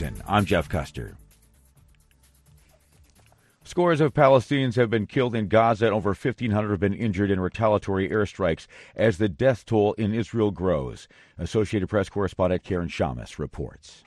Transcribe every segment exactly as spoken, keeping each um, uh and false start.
Washington, I'm Jeff Custer. Scores of Palestinians have been killed in Gaza and over fifteen hundred have been injured in retaliatory airstrikes as the death toll in Israel grows. Associated Press correspondent Karen Shamas reports.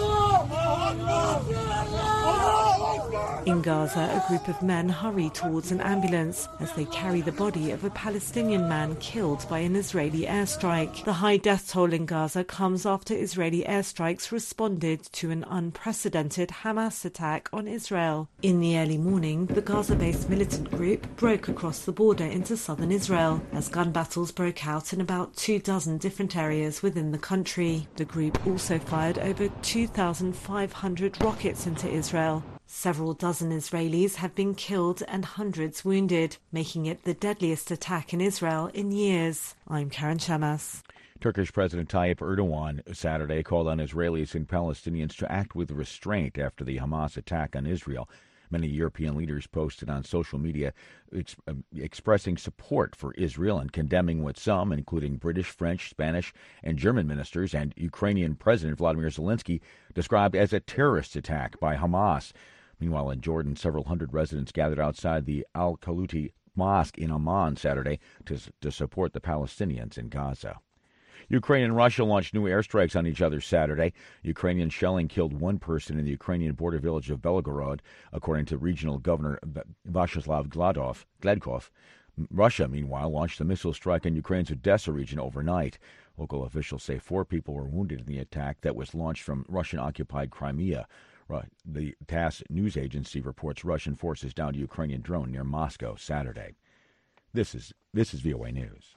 In Gaza, a group of men hurry towards an ambulance as they carry the body of a Palestinian man killed by an Israeli airstrike. The high death toll in Gaza comes after Israeli airstrikes responded to an unprecedented Hamas attack on Israel. In the early morning, the Gaza-based militant group broke across the border into southern Israel as gun battles broke out in about two dozen different areas within the country. The group also fired over two thousand five hundred rockets into Israel. Several dozen Israelis have been killed and hundreds wounded, making it the deadliest attack in Israel in years. I'm Karen Shamas. Turkish President Tayyip Erdogan Saturday called on Israelis and Palestinians to act with restraint after the Hamas attack on Israel. Many European leaders posted on social media ex- uh, expressing support for Israel and condemning what some, including British, French, Spanish, and German ministers, and Ukrainian President Vladimir Zelensky, described as a terrorist attack by Hamas. Meanwhile, in Jordan, several hundred residents gathered outside the Al-Khaluti Mosque in Amman Saturday to, to support the Palestinians in Gaza. Ukraine and Russia launched new airstrikes on each other Saturday. Ukrainian shelling killed one person in the Ukrainian border village of Belgorod, according to regional governor Vyacheslav Gladkov. Gladkov. Russia, meanwhile, launched a missile strike in Ukraine's Odessa region overnight. Local officials say four people were wounded in the attack that was launched from Russian-occupied Crimea. The TASS news agency reports Russian forces downed a Ukrainian drone near Moscow Saturday. This is this is V O A News.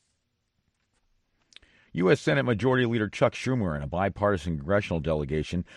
U S. Senate Majority Leader Chuck Schumer and a bipartisan congressional delegation